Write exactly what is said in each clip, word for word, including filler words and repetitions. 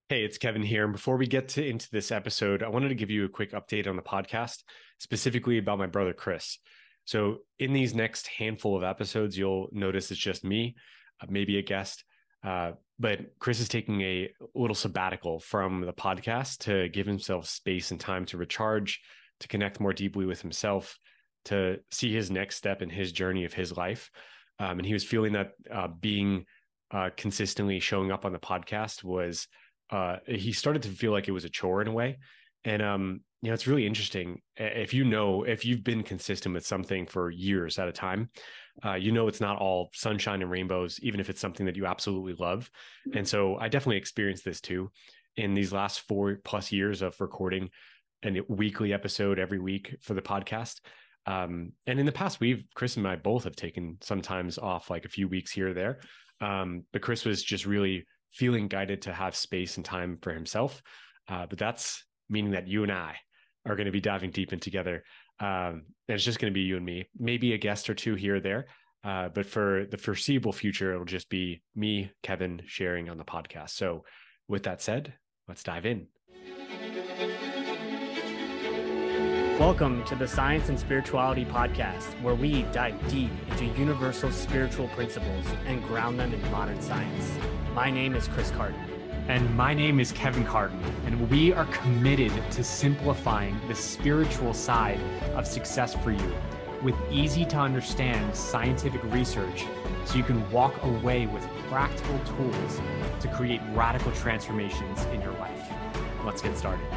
Hey, it's Kevin here. And before we get to into this episode, I wanted to give you a quick update on the podcast, specifically about my brother Chris. So, in these next handful of episodes, you'll notice it's just me, uh, maybe a guest. Uh, but Chris is taking a little sabbatical from the podcast to give himself space and time to recharge, to connect more deeply with himself, to see his next step in his journey of his life. Um, and he was feeling that uh, being uh, consistently showing up on the podcast was uh, he started to feel like it was a chore in a way. And, um, you know, it's really interesting. If you know, if you've been consistent with something for years at a time, uh, you know, it's not all sunshine and rainbows, even if it's something that you absolutely love. And so I definitely experienced this too in these last four plus years of recording a weekly episode every week for the podcast. Um, and in the past, we've, Chris and I both have taken sometimes off like a few weeks here or there. Um, but Chris was just really feeling guided to have space and time for himself. Uh, but that's meaning that you and I are going to be diving deep in together. Um, and it's just going to be you and me, maybe a guest or two here or there. Uh, but for the foreseeable future, it'll just be me, Kevin, sharing on the podcast. So with that said, let's dive in. Welcome to the Science and Spirituality Podcast, where we dive deep into universal spiritual principles and ground them in modern science. My name is Chris Carton. And my name is Kevin Carton, and we are committed to simplifying the spiritual side of success for you with easy to understand scientific research so you can walk away with practical tools to create radical transformations in your life. Let's get started.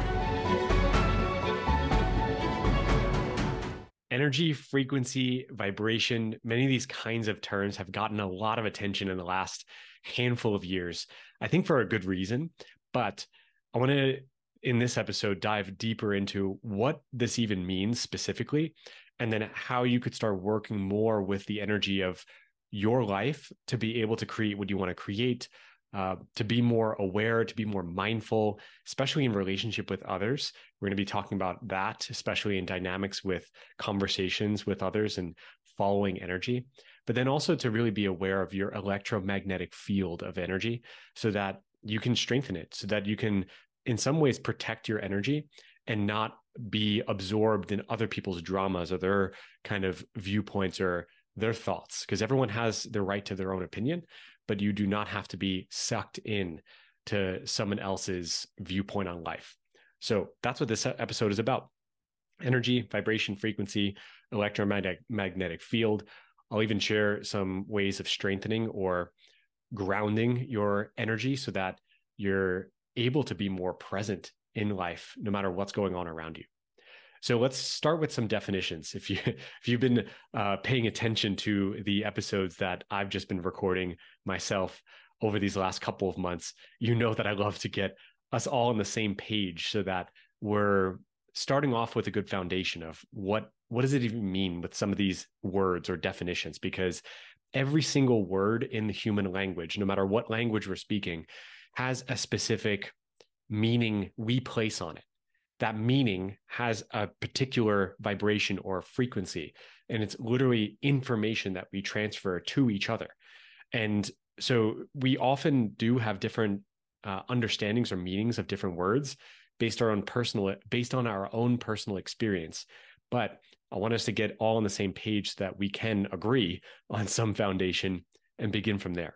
Energy, frequency, vibration, many of these kinds of terms have gotten a lot of attention in the last handful of years, I think for a good reason. But I want to, in this episode, dive deeper into what this even means specifically, and then how you could start working more with the energy of your life to be able to create what you want to create, uh, to be more aware, to be more mindful, especially in relationship with others. We're going to be talking about that, especially in dynamics with conversations with others and following energy, but then also to really be aware of your electromagnetic field of energy so that you can strengthen it, so that you can, in some ways, protect your energy and not be absorbed in other people's dramas or their kind of viewpoints or their thoughts, because everyone has the right to their own opinion, but you do not have to be sucked in to someone else's viewpoint on life. So that's what this episode is about. Energy, vibration, frequency, electromagnetic magnetic field. I'll even share some ways of strengthening or grounding your energy so that you're able to be more present in life, no matter what's going on around you. So let's start with some definitions. If you if you've been uh, paying attention to the episodes that I've just been recording myself over these last couple of months, you know that I love to get us all on the same page so that we're starting off with a good foundation of what what does it even mean with some of these words or definitions, because every single word in the human language, no matter what language we're speaking, has a specific meaning we place on it. That meaning has a particular vibration or frequency, and it's literally information that we transfer to each other. And so we often do have different uh, understandings or meanings of different words based on personal, based on our own personal experience. But I want us to get all on the same page so that we can agree on some foundation and begin from there.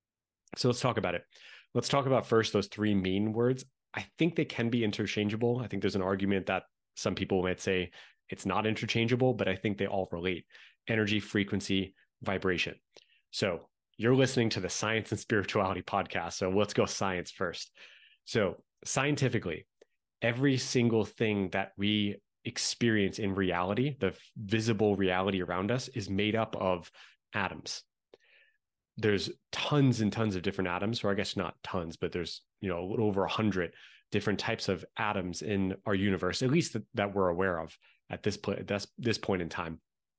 So let's talk about it. Let's talk about first those three main words. I think they can be interchangeable. I think there's an argument that some people might say it's not interchangeable, but I think they all relate. Energy, frequency, vibration. So you're listening to the Science and Spirituality Podcast. So let's go science first. So scientifically, every single thing that we experience in reality, the visible reality around us, is made up of atoms. There's tons and tons of different atoms, or I guess not tons, but there's, you know, a little over a hundred different types of atoms in our universe, at least that, that we're aware of at this, pl- this, this point in time.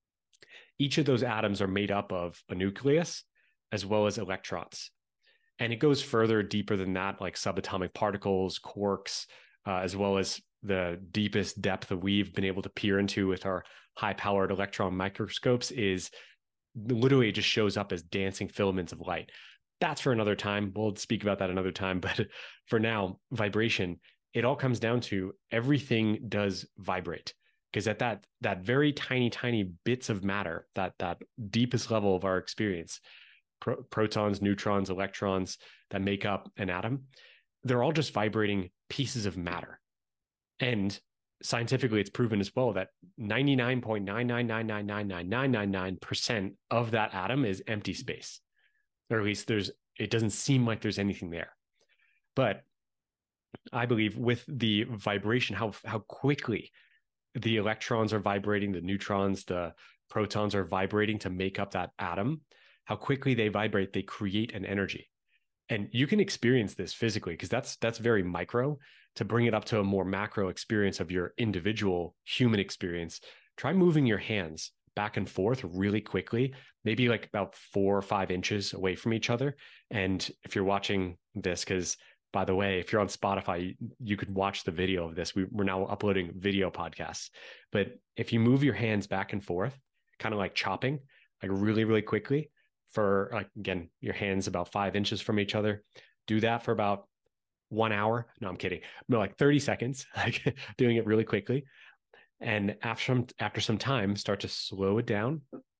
Each of those atoms are made up of a nucleus as well as electrons. And it goes further deeper than that, like subatomic particles, quarks, uh, as well as the deepest depth that we've been able to peer into with our high-powered electron microscopes is literally it just shows up as dancing filaments of light. that's for another time. We'll speak about that another time. But for now, vibration, it all comes down to everything does vibrate. Because at that that very tiny, tiny bits of matter, that that deepest level of our experience, pro- protons, neutrons, electrons that make up an atom, they're all just vibrating pieces of matter. And scientifically, it's proven as well that ninety-nine point nine nine nine nine nine nine nine nine nine percent of that atom is empty space, or at least there's. It doesn't seem like there's anything there. But I believe with the vibration, how how quickly the electrons are vibrating, the neutrons, the protons are vibrating to make up that atom, how quickly they vibrate, they create an energy. And you can experience this physically because that's that's very micro. To bring it up to a more macro experience of your individual human experience, try moving your hands back and forth really quickly, maybe like about four or five inches away from each other. And if you're watching this, because by the way, if you're on Spotify, you could watch the video of this. We, we're now uploading video podcasts. But if you move your hands back and forth, kind of like chopping, like really, really quickly for, like, again, your hands about five inches from each other, do that for about one hour. No, I'm kidding. No, like thirty seconds, like doing it really quickly. And after some, after some time, start to slow it down,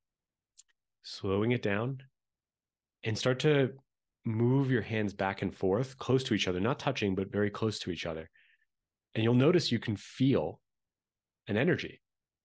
slowing it down, and start to move your hands back and forth close to each other, not touching, but very close to each other. And you'll notice you can feel an energy.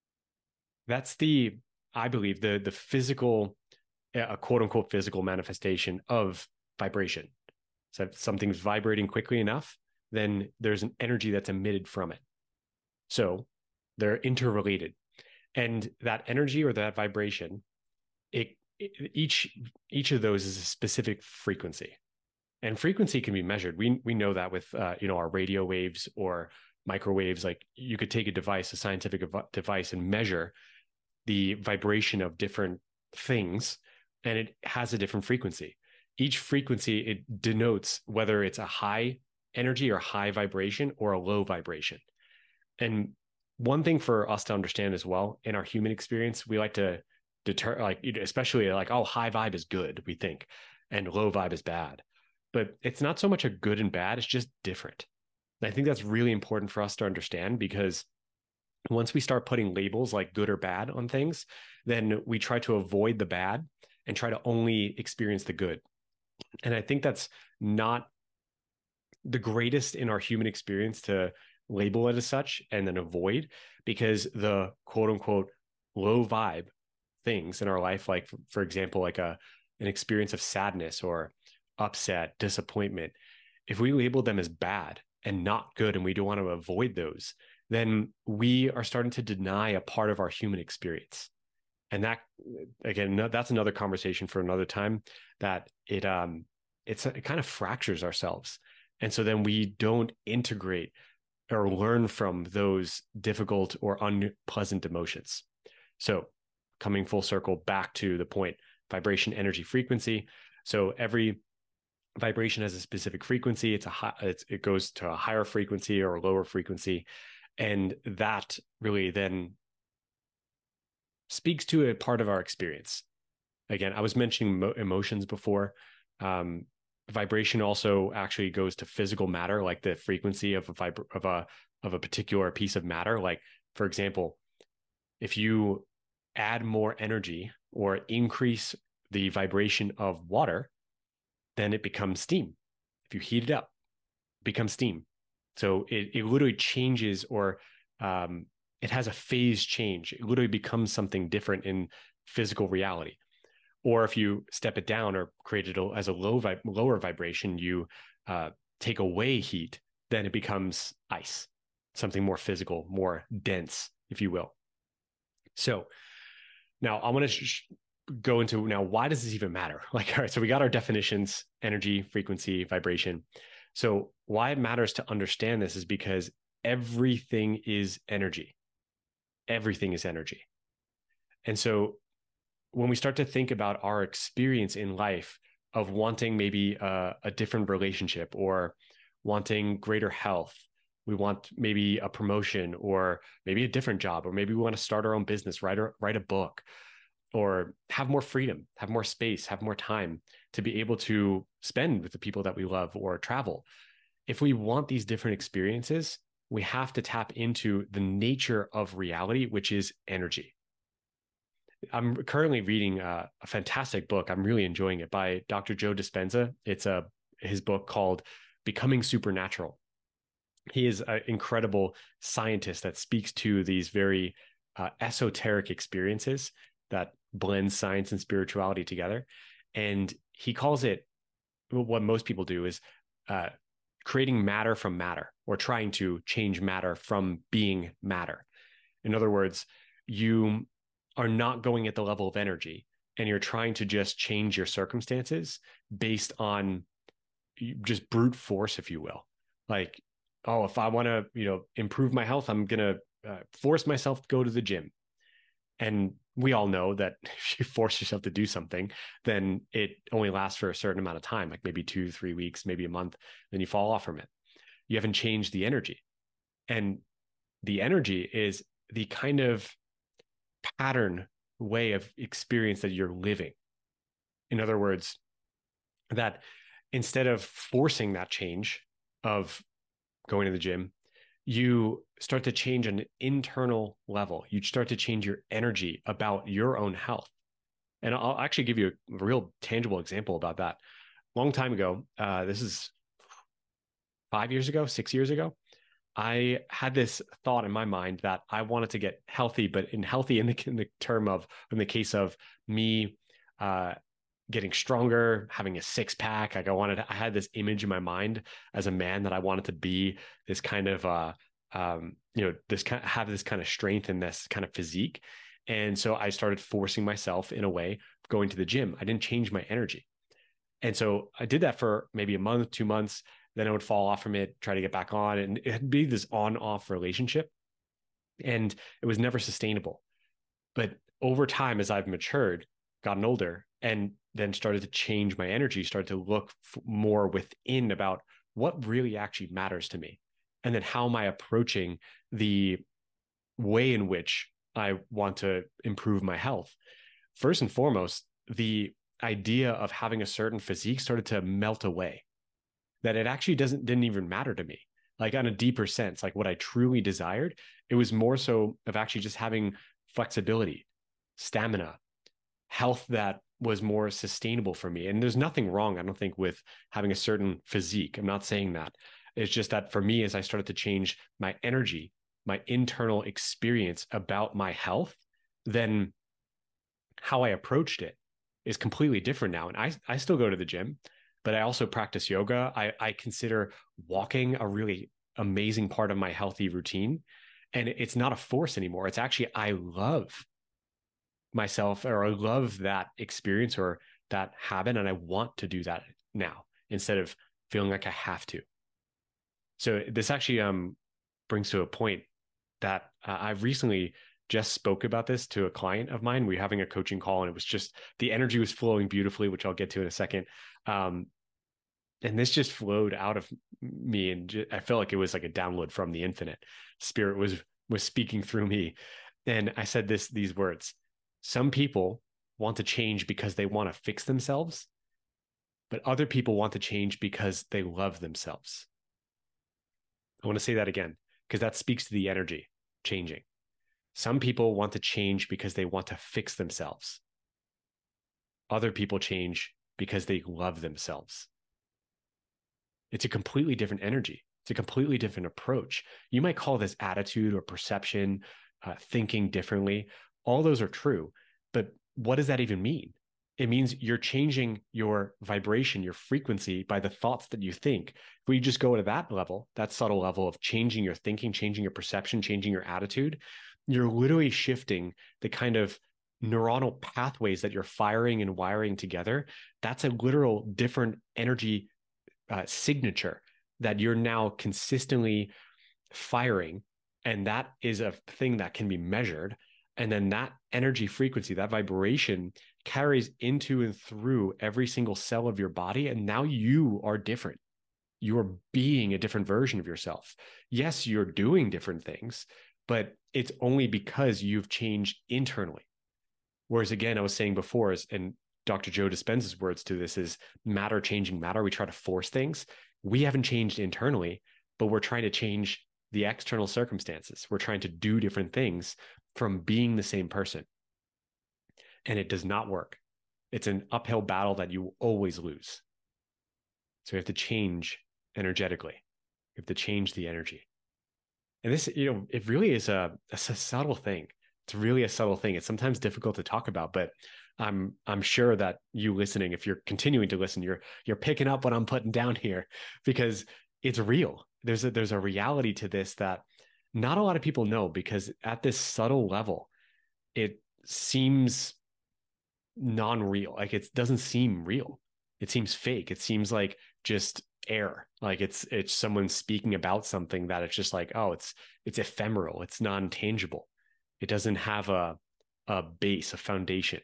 That's the, I believe, the, the physical, a quote unquote physical manifestation of vibration. So if something's vibrating quickly enough, then there's an energy that's emitted from it. So they're interrelated. And that energy or that vibration, it each each of those is a specific frequency, and frequency can be measured. We we know that with uh, you know, our radio waves or microwaves. Like, you could take a device, a scientific device, and measure the vibration of different things, and it has a different frequency. Each frequency, it denotes whether it's a high energy or high vibration or a low vibration. And one thing for us to understand as well, in our human experience, we like to deter, like, especially like, oh, high vibe is good, we think, and low vibe is bad. But it's not so much a good and bad, it's just different. And I think that's really important for us to understand, because once we start putting labels like good or bad on things, then we try to avoid the bad and try to only experience the good. And I think that's not the greatest in our human experience to label it as such and then avoid, because the quote unquote low vibe things in our life, like for example, like a an experience of sadness or upset, disappointment, if we label them as bad and not good, and we don't want to avoid those, then we are starting to deny a part of our human experience. And that, again, that's another conversation for another time, that it um it's it kind of fractures ourselves. And so then we don't integrate or learn from those difficult or unpleasant emotions. So coming full circle back to the point, vibration, energy, frequency. So every vibration has a specific frequency. It's a high, it's, it goes to a higher frequency or a lower frequency. And that really then speaks to a part of our experience. Again, I was mentioning mo- emotions before. Um, vibration also actually goes to physical matter, like the frequency of a vib- of a of a particular piece of matter. Like, for example, if you add more energy or increase the vibration of water, then it becomes steam. If you heat it up, it becomes steam. So it, it literally changes, or um, it has a phase change. It literally becomes something different in physical reality. Or if you step it down or create it as a low vi- lower vibration, you uh, take away heat, then it becomes ice, something more physical, more dense, if you will. So now I want to sh- go into now, why does this even matter? Like, all right, so we got our definitions: energy, frequency, vibration. So why it matters to understand this is because everything is energy. Everything is energy. And so when we start to think about our experience in life of wanting maybe a, a different relationship, or wanting greater health, we want maybe a promotion or maybe a different job, or maybe we want to start our own business, write, or, write a book. or have more freedom, have more space, have more time to be able to spend with the people that we love or travel. If we want these different experiences, we have to tap into the nature of reality, which is energy. I'm currently reading a, a fantastic book. I'm really enjoying it by Doctor Joe Dispenza. It's a his book called Becoming Supernatural. He is an incredible scientist that speaks to these very uh, esoteric experiences that blend science and spirituality together. And he calls it, what most people do is uh, creating matter from matter, or trying to change matter from being matter. In other words, you are not going at the level of energy, and you're trying to just change your circumstances based on just brute force, if you will. Like, oh, if I want to, you know, improve my health, I'm going to uh, force myself to go to the gym. And we all know that if you force yourself to do something, then it only lasts for a certain amount of time, like maybe two, three weeks, maybe a month, then you fall off from it. You haven't changed the energy. And the energy is the kind of pattern way of experience that you're living. In other words, that instead of forcing that change of going to the gym, you start to change an internal level. You start to change your energy about your own health. And I'll actually give you a real tangible example about that. Long time ago, uh, this is five years ago, six years ago, I had this thought in my mind that I wanted to get healthy, but in healthy in the, in the term of, in the case of me uh, getting stronger, having a six pack. Like I wanted, to, I had this image in my mind as a man that I wanted to be this kind of, uh, um, you know, this kind have this kind of strength and this kind of physique. And so I started forcing myself in a way, going to the gym. I didn't change my energy. And so I did that for maybe a month, two months. Then I would fall off from it, try to get back on, and it'd be this on-off relationship. And it was never sustainable. But over time, as I've matured, gotten older, and then started to change my energy, started to look f- more within about what really actually matters to me. And then how am I approaching the way in which I want to improve my health? First and foremost, the idea of having a certain physique started to melt away. That it actually doesn't didn't even matter to me. Like on a deeper sense, like what I truly desired, it was more so of actually just having flexibility, stamina, health that was more sustainable for me. And there's nothing wrong, I don't think, with having a certain physique. I'm not saying that. It's just that for me, as I started to change my energy, my internal experience about my health, then how I approached it is completely different now. And I, I still go to the gym, but I also practice yoga. I, I consider walking a really amazing part of my healthy routine. And it's not a force anymore. It's actually, I love myself, or I love that experience or that habit. And I want to do that now instead of feeling like I have to. So this actually um, brings to a point that uh, I've recently just spoke about this to a client of mine. We were having a coaching call, and it was just, the energy was flowing beautifully, which I'll get to in a second. Um, and this just flowed out of me. And just, I felt like it was like a download from the infinite. Spirit was, was speaking through me. And I said this, these words: some people want to change because they want to fix themselves, but other people want to change because they love themselves. I want to say that again, because that speaks to the energy changing. Some people want to change because they want to fix themselves. Other people change because they love themselves. It's a completely different energy. It's a completely different approach. You might call this attitude or perception, uh, thinking differently. All those are true. But what does that even mean? It means you're changing your vibration, your frequency by the thoughts that you think. If we just go to that level, that subtle level of changing your thinking, changing your perception, changing your attitude, you're literally shifting the kind of neuronal pathways that you're firing and wiring together. That's a literal different energy uh, signature that you're now consistently firing. And that is a thing that can be measured. And then that energy frequency, that vibration carries into and through every single cell of your body. And now you are different. You're being a different version of yourself. Yes, you're doing different things, but it's only because you've changed internally. Whereas again, I was saying before, is, and Doctor Joe Dispenza's words to this is matter changing matter. We try to force things. We haven't changed internally, but we're trying to change the external circumstances. We're trying to do different things from being the same person. And it does not work. It's an uphill battle that you always lose. So you have to change energetically. You have to change the energy. And this, you know, it really is a, a subtle thing. It's really a subtle thing. It's sometimes difficult to talk about, but I'm I'm sure that you listening, if you're continuing to listen, you're you're picking up what I'm putting down here, because it's real. There's a there's a reality to this that not a lot of people know, because at this subtle level, it seems non-real. Like it doesn't seem real. It seems fake. It seems like just air. Like it's it's someone speaking about something that it's just like, oh, it's it's ephemeral. It's non-tangible. It doesn't have a a base, a foundation.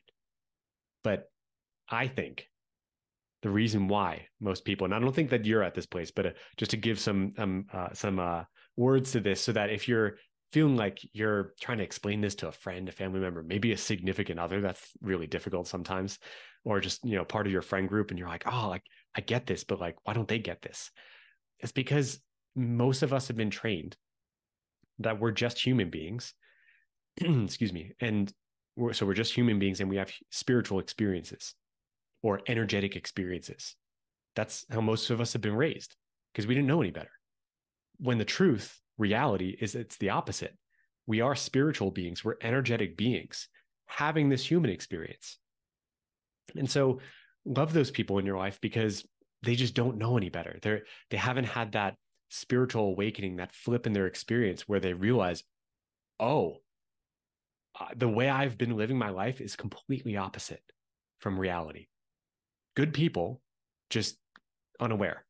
But I think the reason why most people, and I don't think that you're at this place, but uh, just to give some um, uh, some uh, words to this, so that if you're feeling like you're trying to explain this to a friend, a family member, maybe a significant other, that's really difficult sometimes, or just, you know, part of your friend group, and you're like, oh, like I get this, but like, why don't they get this? It's because most of us have been trained that we're just human beings. Excuse me. And we're, so we're just human beings, and we have spiritual experiences or energetic experiences. That's how most of us have been raised, because we didn't know any better. When the truth, reality, is it's the opposite. We are spiritual beings. We're energetic beings having this human experience. And so love those people in your life, because they just don't know any better. They're, they haven't had that spiritual awakening, that flip in their experience where they realize, oh, uh, the way I've been living my life is completely opposite from reality. Good people, just unaware.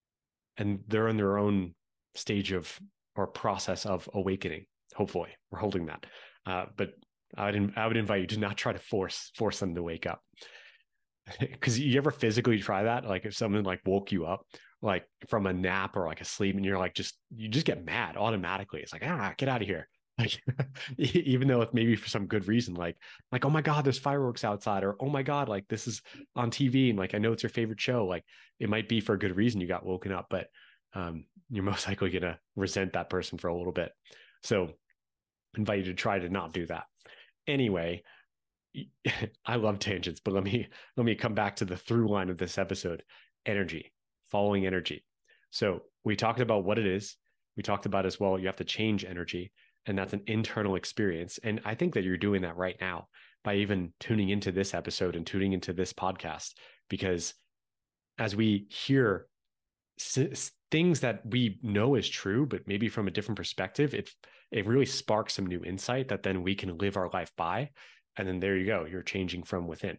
And they're in their own stage of or process of awakening. Hopefully, we're holding that. Uh, but I would, I would invite you to not try to force force them to wake up. Because you ever physically try that? Like if someone like woke you up like from a nap or like a sleep, and you're like, just, you just get mad automatically. It's like, ah, get out of here. Like, even though it's maybe for some good reason, like, like, oh my God, there's fireworks outside, or, oh my God, like this is on T V. And like, I know it's your favorite show. Like it might be for a good reason you got woken up, but um, you're most likely going to resent that person for a little bit. So I invite you to try to not do that. Anyway, I love tangents, but let me, let me come back to the through line of this episode: energy, following energy. So we talked about what it is. We talked about as well, you have to change energy, and that's an internal experience. And I think that you're doing that right now by even tuning into this episode and tuning into this podcast, because as we hear s- things that we know is true, but maybe from a different perspective, it, it really sparks some new insight that then we can live our life by. And then there you go, you're changing from within.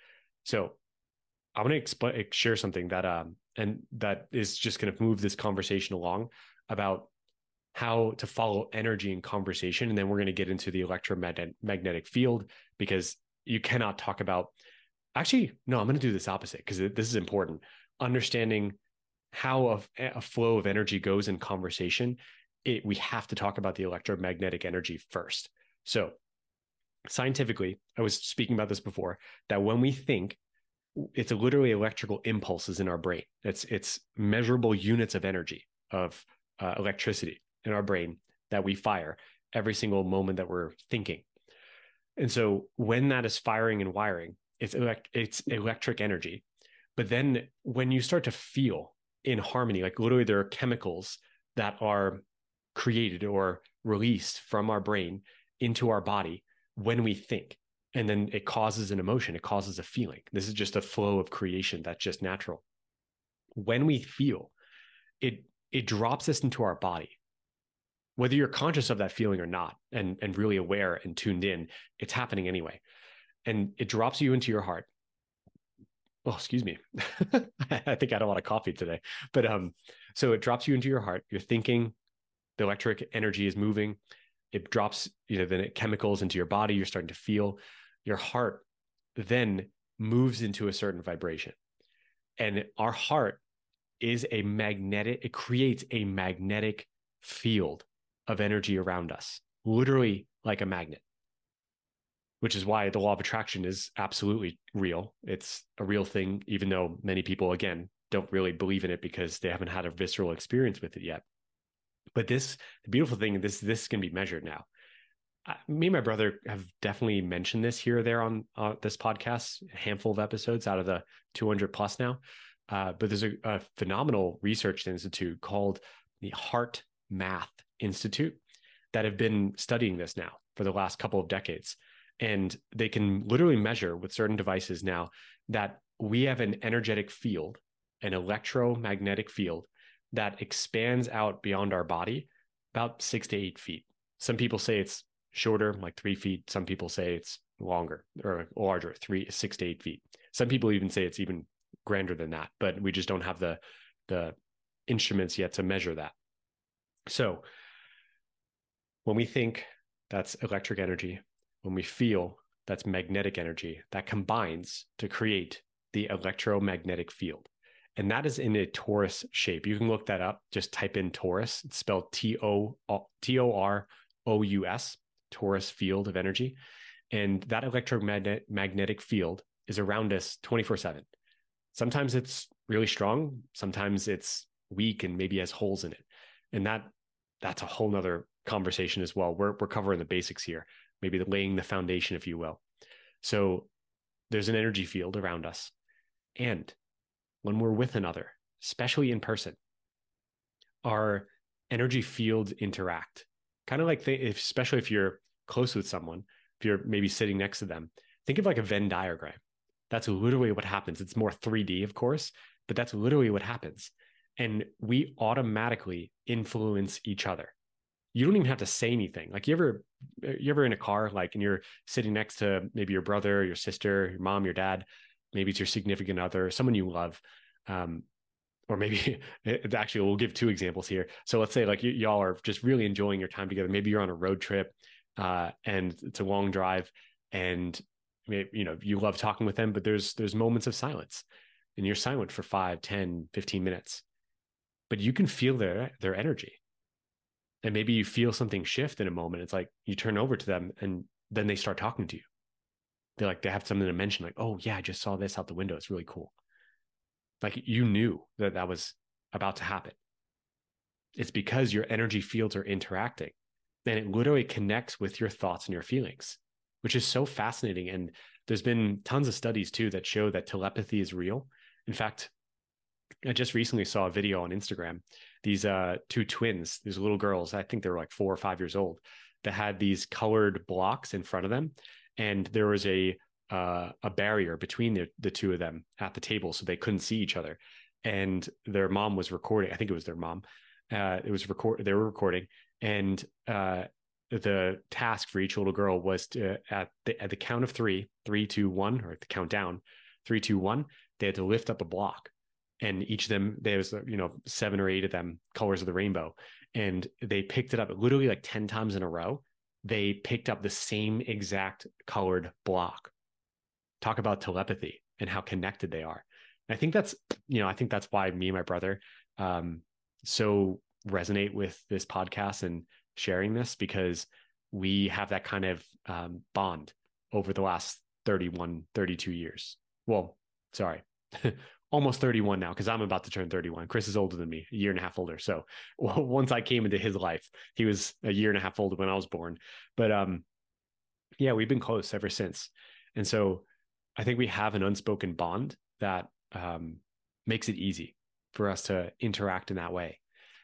So I want to exp- share something that, um, and that is just going to move this conversation along about how to follow energy in conversation. And then we're going to get into the electromagnetic field, because you cannot talk about, actually, no, I'm going to do this opposite, because this is important. Understanding how a, a flow of energy goes in conversation, it, we have to talk about the electromagnetic energy first. So scientifically, I was speaking about this before, that when we think, it's literally electrical impulses in our brain. It's, it's measurable units of energy, of uh, electricity in our brain that we fire every single moment that we're thinking. And so when that is firing and wiring, it's elect- it's electric energy. But then when you start to feel in harmony, like literally there are chemicals that are created or released from our brain into our body when we think, and then it causes an emotion, it causes a feeling. This is just a flow of creation that's just natural. When we feel, it it drops us into our body. Whether you're conscious of that feeling or not, and, and really aware and tuned in, it's happening anyway. And it drops you into your heart. Oh, excuse me. I think I had a lot of coffee today. But um, so it drops you into your heart. You're thinking, the electric energy is moving. It drops, you know, the chemicals into your body. You're starting to feel. Your heart then moves into a certain vibration. And our heart is a magnetic, it creates a magnetic field of energy around us, literally like a magnet. which is why the law of attraction is absolutely real. It's a real thing, even though many people, again, don't really believe in it because they haven't had a visceral experience with it yet. But this, the beautiful thing, this this can be measured now. Uh, me and my brother have definitely mentioned this here or there on uh, this podcast, a handful of episodes out of the two hundred plus now. Uh, but there's a, a phenomenal research institute called the Heart Math Institute that have been studying this now for the last couple of decades. And they can literally measure with certain devices now that we have an energetic field, an electromagnetic field that expands out beyond our body about six to eight feet. Some people say it's shorter, like three feet. Some people say it's longer or larger, three, six to eight feet. Some people even say it's even grander than that, but we just don't have the, the instruments yet to measure that. So when we think, that's electric energy. When we feel, that's magnetic energy. That combines to create the electromagnetic field. And that is in a torus shape. You can look that up. Just type in torus. It's spelled T O R O U S, torus field of energy. And that electromagnetic field is around us twenty-four seven. Sometimes it's really strong. Sometimes it's weak and maybe has holes in it. And that that's a whole nother conversation as well. We're, we're covering the basics here, maybe the, laying the foundation, if you will. So there's an energy field around us. And when we're with another, especially in person, our energy fields interact. Kind of like, they, if, especially if you're close with someone, if you're maybe sitting next to them, think of like a Venn diagram. That's literally what happens. It's more three D, of course, but that's literally what happens. And we automatically influence each other. You don't even have to say anything. Like you ever, you ever in a car, like, and you're sitting next to maybe your brother, your sister, your mom, your dad, maybe it's your significant other, someone you love. Um, or maybe it, actually we'll give two examples here. So let's say like y- y'all are just really enjoying your time together. Maybe you're on a road trip uh, and it's a long drive and maybe, you know, you love talking with them, but there's, there's moments of silence and you're silent for five, ten, fifteen minutes, but you can feel their, their energy. And maybe you feel something shift in a moment. It's like you turn over to them and then they start talking to you. They're like, they have something to mention, like, oh yeah, I just saw this out the window. It's really cool. Like you knew that that was about to happen. It's because your energy fields are interacting. And it literally connects with your thoughts and your feelings, which is so fascinating. And there's been tons of studies too that show that telepathy is real. In fact, I just recently saw a video on Instagram. These uh, two twins, these little girls, I think they were like four or five years old, that had these colored blocks in front of them. And there was a uh, a barrier between the, the two of them at the table, so they couldn't see each other. And their mom was recording. I think it was their mom. Uh, it was record. They were recording, and uh, the task for each little girl was to at the at the count of three, three, two, one, or at the countdown, three, two, one. They had to lift up a block, and each of them, there was you know seven or eight of them, colors of the rainbow, and they picked it up literally like ten times in a row. They picked up the same exact colored block. Talk about telepathy and how connected they are. And I think that's, you know, I think that's why me and my brother um, so resonate with this podcast and sharing this, because we have that kind of um, bond over the last thirty-one, thirty-two years. Well, sorry, almost thirty-one now, because I'm about to turn thirty-one. Chris is older than me, a year and a half older. So well, once I came into his life, he was a year and a half older when I was born. But um, yeah, we've been close ever since. And so I think we have an unspoken bond that um, makes it easy for us to interact in that way.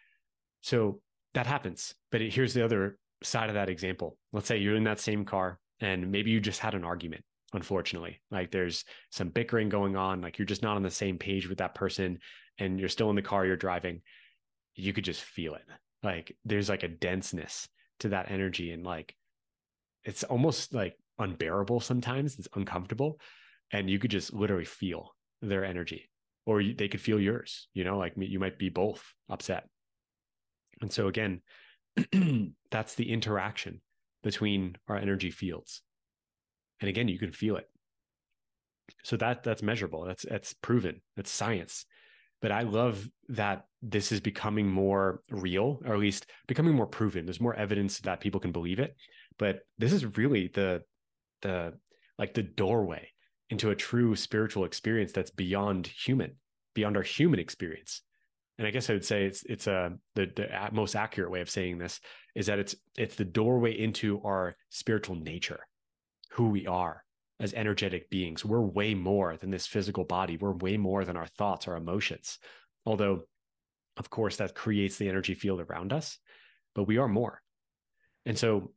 So that happens. But it, here's the other side of that example. Let's say you're in that same car and maybe you just had an argument. Unfortunately, like there's some bickering going on, like you're just not on the same page with that person and you're still in the car you're driving. You could just feel it. Like there's like a denseness to that energy, and like it's almost like unbearable sometimes. It's uncomfortable, and you could just literally feel their energy, or you, they could feel yours, you know, like you might be both upset. And so again, that's the interaction between our energy fields. And again, you can feel it. So that that's measurable. That's that's proven. That's science. But I love that this is becoming more real, or at least becoming more proven. There's more evidence that people can believe it. But this is really the the like the doorway into a true spiritual experience that's beyond human, beyond our human experience. And I guess I would say it's it's a the, the most accurate way of saying this is that it's it's the doorway into our spiritual nature, who we are as energetic beings. We're way more than this physical body. We're way more than our thoughts, our emotions. Although, of course, that creates the energy field around us, but we are more. And so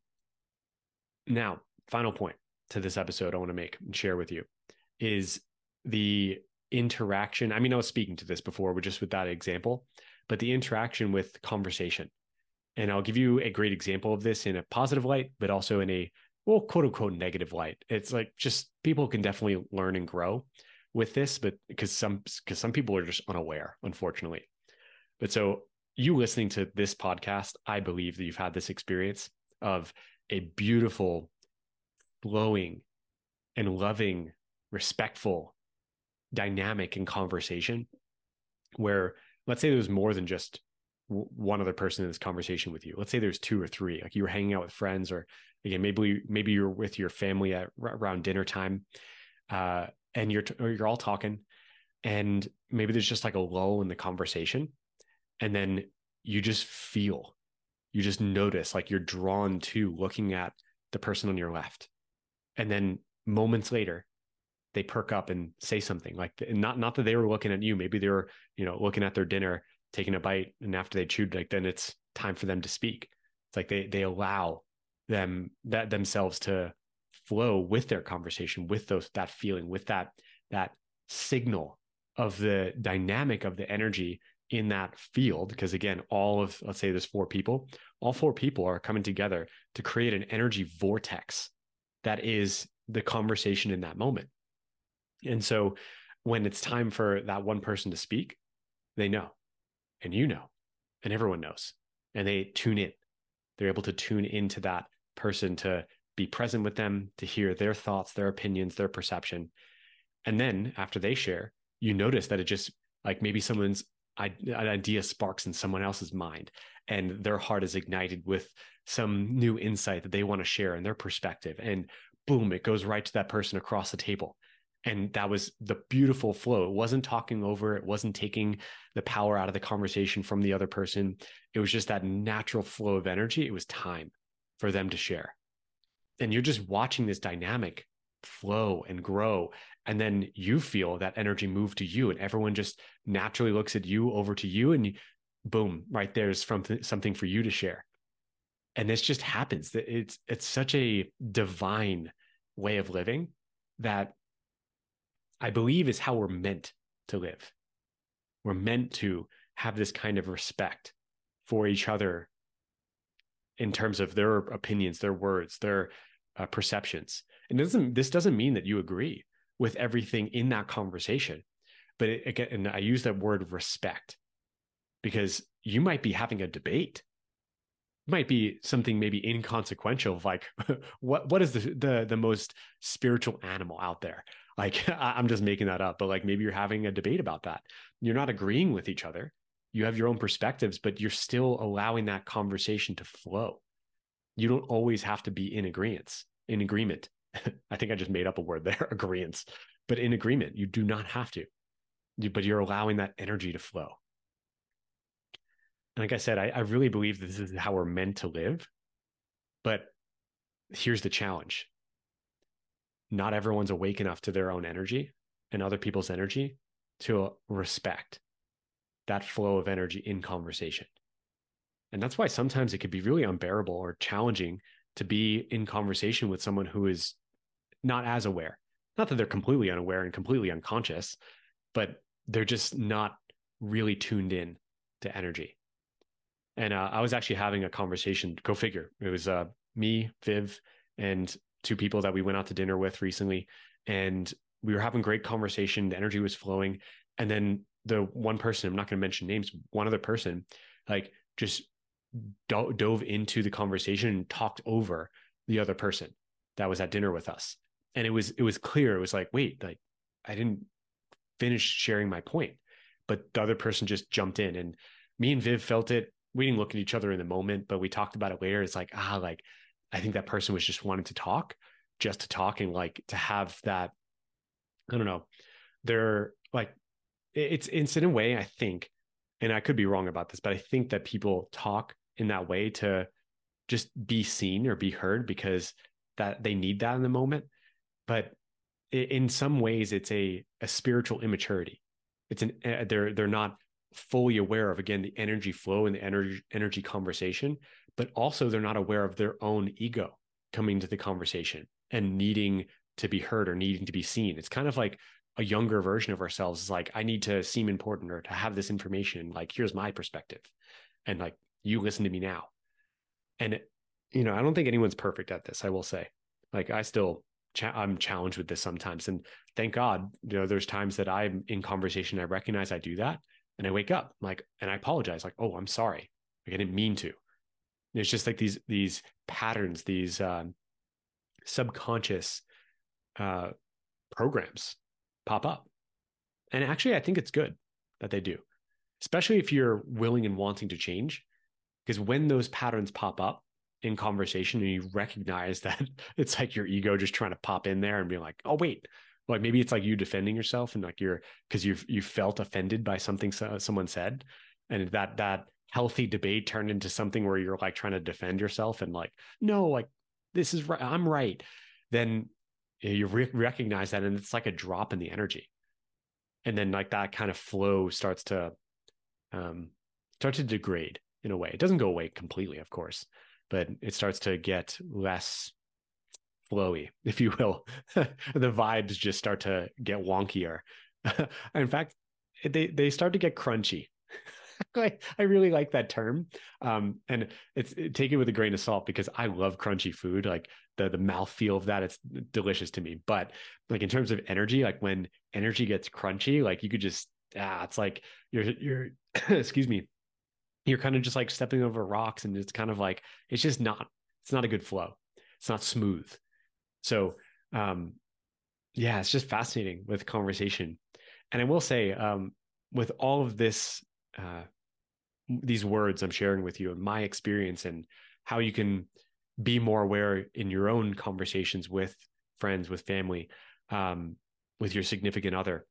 now, final point to this episode I want to make and share with you is the interaction. I mean, I was speaking to this before, but just with that example, but the interaction with conversation. And I'll give you a great example of this in a positive light, but also in a, well, quote unquote, negative light. It's like just people can definitely learn and grow with this, but because some, because some people are just unaware, unfortunately. But so you listening to this podcast, I believe that you've had this experience of a beautiful, flowing and loving, respectful dynamic in conversation where, let's say there's more than just w- one other person in this conversation with you. Let's say there's two or three, like you were hanging out with friends, or again, maybe, maybe you're with your family at around dinner time, uh, and you're, t- or you're all talking, and maybe there's just like a lull in the conversation. And then you just feel, you just notice, like you're drawn to looking at the person on your left. And then moments later, they perk up and say something like, not, not that they were looking at you. Maybe they were, you know, looking at their dinner, taking a bite. And after they chewed, like, then it's time for them to speak. It's like they, they allow them that themselves to flow with their conversation, with those, that feeling, with that, that signal of the dynamic of the energy in that field. Because again, all of, let's say there's four people, all four people are coming together to create an energy vortex that is the conversation in that moment. And so when it's time for that one person to speak, they know, and you know, and everyone knows, and they tune in. They're able to tune into that person, to be present with them, to hear their thoughts, their opinions, their perception. And then after they share, you notice that it just, like maybe someone's an idea sparks in someone else's mind, and their heart is ignited with some new insight that they want to share in their perspective. And boom, it goes right to that person across the table. And that was the beautiful flow. It wasn't talking over, it wasn't taking the power out of the conversation from the other person. It was just that natural flow of energy. It was time for them to share. And you're just watching this dynamic flow and grow. And then you feel that energy move to you, and everyone just naturally looks at you, over to you, and you, boom, right there's from th- something for you to share. And this just happens. It's, it's such a divine way of living that I believe is how we're meant to live. We're meant to have this kind of respect for each other in terms of their opinions, their words, their uh, perceptions. And it doesn't, this doesn't mean that you agree with everything in that conversation, but it, again, and I use that word respect because you might be having a debate. It might be something maybe inconsequential, like what what is the, the the most spiritual animal out there? Like I'm just making that up, but like maybe you're having a debate about that. You're not agreeing with each other. You have your own perspectives, but you're still allowing that conversation to flow. You don't always have to be in agreement. In agreement. I think I just made up a word there, agreement. But in agreement, you do not have to. You, but you're allowing that energy to flow. And like I said, I, I really believe this is how we're meant to live. But here's the challenge. Not everyone's awake enough to their own energy and other people's energy to respect that flow of energy in conversation. And that's why sometimes it could be really unbearable or challenging to be in conversation with someone who is not as aware. Not that they're completely unaware and completely unconscious, but they're just not really tuned in to energy. And uh, I was actually having a conversation, go figure. It was uh, me, Viv, and two people that we went out to dinner with recently. And we were having great conversation. The energy was flowing. And then the one person, I'm not going to mention names, one other person, like just do- dove into the conversation and talked over the other person that was at dinner with us. And it was, it was clear. It was like, wait, like I didn't finish sharing my point, but the other person just jumped in, and me and Viv felt it. We didn't look at each other in the moment, but we talked about it later. It's like, ah, like, I think that person was just wanting to talk just to talking, like to have that, I don't know, they're like, it's, it's in a way, I think, and I could be wrong about this, but I think that people talk in that way to just be seen or be heard because that they need that in the moment. But in some ways, it's a, a spiritual immaturity. It's an, uh, they're, they're not fully aware of, again, the energy flow and the energy, energy conversation, but also they're not aware of their own ego coming to the conversation and needing to be heard or needing to be seen. It's kind of like a younger version of ourselves is like, I need to seem important or to have this information. Like, here's my perspective. And like, you listen to me now. And, you know, I don't think anyone's perfect at this. I will say, like, I still, cha- I'm challenged with this sometimes. And thank God, you know, there's times that I'm in conversation, I recognize I do that. And I wake up like, and I apologize, like, oh, I'm sorry. Like, I didn't mean to. And it's just like these, these patterns, these um, subconscious uh, programs pop up. And actually, I think it's good that they do, especially if you're willing and wanting to change. Because when those patterns pop up in conversation and you recognize that it's like your ego just trying to pop in there and be like, oh, wait, like maybe it's like you defending yourself and like you're, because you've, you felt offended by something so, someone said. And that, that healthy debate turned into something where you're like trying to defend yourself and like, no, like this is right. I'm right. Then you re- recognize that. And it's like a drop in the energy. And then like that kind of flow starts to, um, start to degrade in a way. It doesn't go away completely, of course, but it starts to get less flowy, if you will. The vibes just start to get wonkier. In fact, they, they start to get crunchy. I, I really like that term. Um, and it's it, take it with a grain of salt because I love crunchy food. Like the, the mouthfeel of that, it's delicious to me. But like in terms of energy, like when energy gets crunchy, like you could just, ah, it's like you're, you're, excuse me, you're kind of just like stepping over rocks and it's kind of like, it's just not, it's not a good flow. It's not smooth. So, um, yeah, it's just fascinating with conversation. And I will say, um, with all of this, uh, these words I'm sharing with you and my experience and how you can be more aware in your own conversations with friends, with family, um, with your significant other,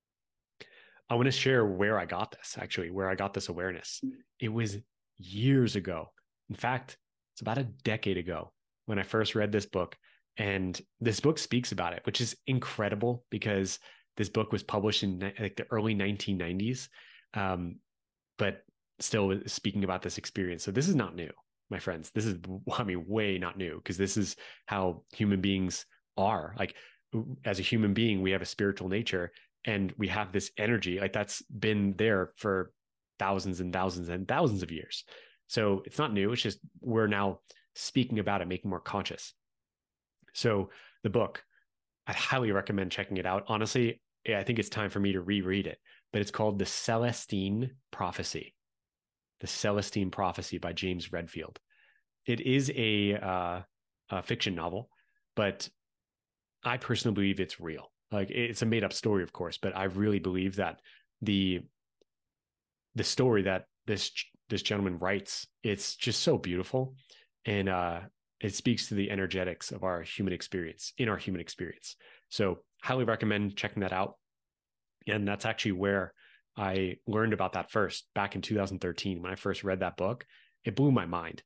I want to share where I got this, actually, where I got this awareness. It was years ago. In fact, it's about a decade ago when I first read this book. And this book speaks about it, which is incredible because this book was published in like the early nineteen nineties, um, but still speaking about this experience. So this is not new, my friends. This is, I mean, way not new because this is how human beings are. Like as a human being, we have a spiritual nature. And we have this energy, like that's been there for thousands and thousands and thousands of years. So it's not new. It's just we're now speaking about it, making more conscious. So the book, I'd highly recommend checking it out. Honestly, I think it's time for me to reread it, but it's called The Celestine Prophecy. The Celestine Prophecy by James Redfield. It is a, uh, a fiction novel, but I personally believe it's real. Like it's a made up story, of course, but I really believe that the, the story that this, this gentleman writes, it's just so beautiful. And uh, it speaks to the energetics of our human experience in our human experience. So highly recommend checking that out. And that's actually where I learned about that first back in two thousand thirteen. When I first read that book, it blew my mind.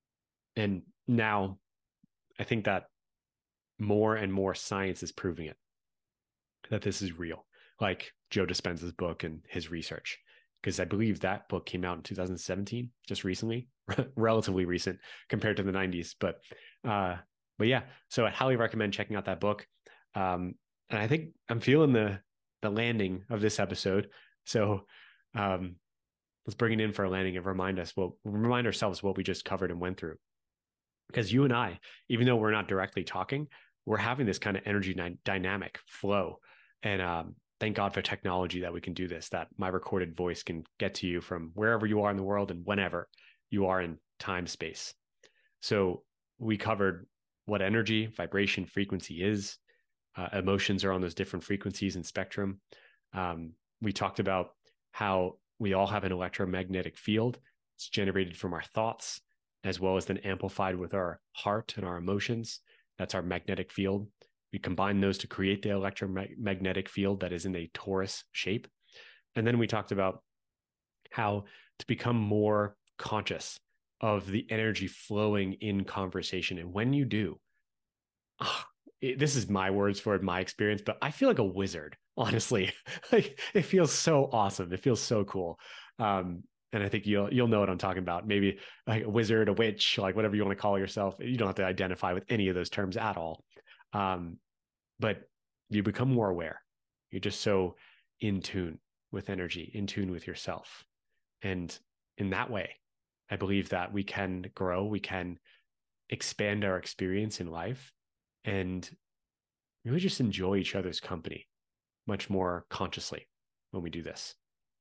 And now I think that more and more science is proving it, that this is real, like Joe Dispenza's book and his research, because I believe that book came out in two thousand seventeen, just recently, relatively recent compared to the nineties. But, uh, but yeah, so I highly recommend checking out that book. Um, and I think I'm feeling the, the landing of this episode. So, um, let's bring it in for a landing and remind us, well, remind ourselves what we just covered and went through. Because you and I, even though we're not directly talking, we're having this kind of energy dy- dynamic flow. And um, thank God for technology that we can do this, that my recorded voice can get to you from wherever you are in the world and whenever you are in time, space. So we covered what energy, vibration, frequency is. Uh, emotions are on those different frequencies and spectrum. Um, we talked about how we all have an electromagnetic field. It's generated from our thoughts, as well as then amplified with our heart and our emotions. That's our magnetic field. We combine those to create the electromagnetic field that is in a torus shape. And then we talked about how to become more conscious of the energy flowing in conversation. And when you do, oh, it, this is my words for it, my experience, but I feel like a wizard, honestly. Like, it feels so awesome. It feels so cool. Um, and I think you'll you'll know what I'm talking about. Maybe like a wizard, a witch, like whatever you want to call yourself. You don't have to identify with any of those terms at all. Um, but you become more aware. You're just so in tune with energy, in tune with yourself. And in that way, I believe that we can grow, we can expand our experience in life, and really just enjoy each other's company much more consciously when we do this.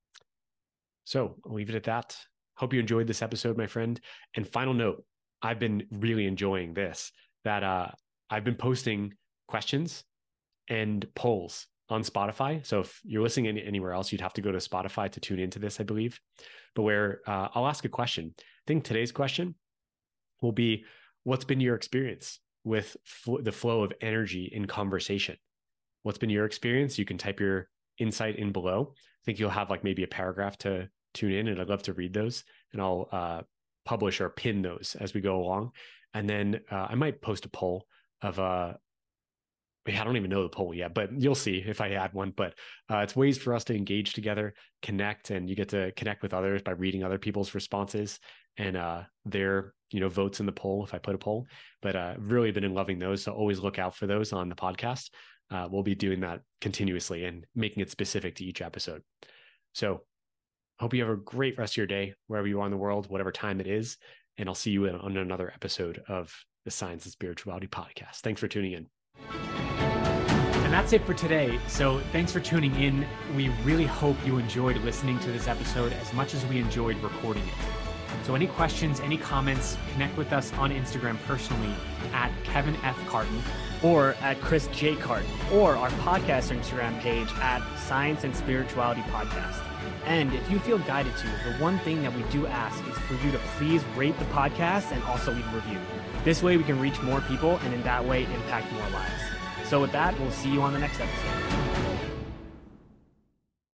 So I'll leave it at that. Hope you enjoyed this episode, my friend. And final note, I've been really enjoying this, that uh, I've been posting questions and polls on Spotify. So if you're listening any, anywhere else, you'd have to go to Spotify to tune into this, I believe. But where uh, I'll ask a question. I think today's question will be, what's been your experience with fl- the flow of energy in conversation? What's been your experience? You can type your insight in below. I think you'll have like maybe a paragraph to tune in, and I'd love to read those, and I'll uh, publish or pin those as we go along. And then uh, I might post a poll of uh, I don't even know the poll yet, but you'll see if I add one. But uh, it's ways for us to engage together, connect, and you get to connect with others by reading other people's responses and uh, their, you know, votes in the poll if I put a poll. But uh, really been loving those, so always look out for those on the podcast. Uh, we'll be doing that continuously and making it specific to each episode. So hope you have a great rest of your day, wherever you are in the world, whatever time it is. And I'll see you in, on another episode of the Science and Spirituality Podcast. Thanks for tuning in. And that's it for today. So thanks for tuning in. We really hope you enjoyed listening to this episode as much as we enjoyed recording it. So any questions, any comments, connect with us on Instagram personally at Kevin F. Carton. Or at Chris J. Carton, or our podcast Instagram page at Science and Spirituality Podcast. And if you feel guided to, the one thing that we do ask is for you to please rate the podcast and also leave a review. This way we can reach more people and in that way impact more lives. So with that, we'll see you on the next episode.